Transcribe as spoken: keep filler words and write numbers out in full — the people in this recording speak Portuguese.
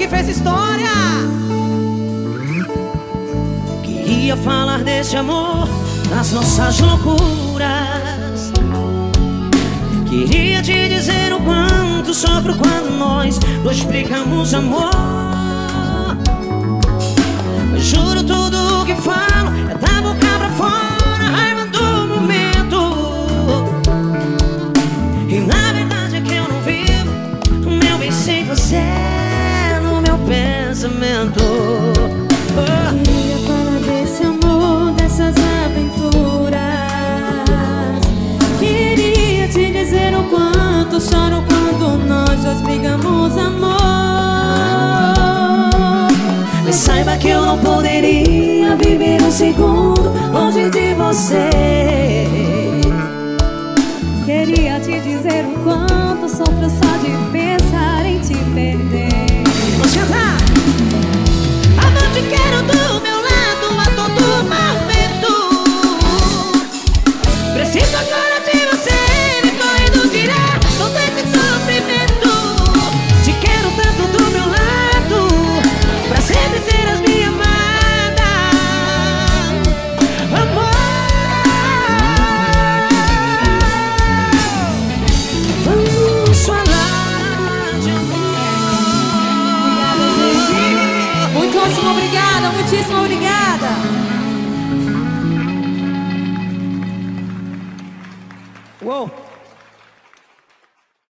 que fez história. Queria falar desse amor, das nossas loucuras. Queria te dizer o quanto sofro quando nós dois explicamos amor. Mas juro, tudo o que falo é da boca pra fora, a raiva do momento. E na verdade é que eu não vivo o meu bem sem você no meu pensamento. Oh. Queria falar desse amor, dessas aventuras. Queria te dizer o quanto choro quando nós dois brigamos amor. Mas saiba que eu não poderia viver um segundo longe de você. Queria te dizer o quanto sofro só de pensar em te perder. Vamos cantar! Amor, te quero do meu lado a todo momento. Preciso agora de você, me correndo tirar todo esse sofrimento. Te quero tanto do meu lado, pra sempre ser as minha amada. Amor, vamos falar de amor. Muitíssimo obrigada, muitíssimo obrigada. Uou.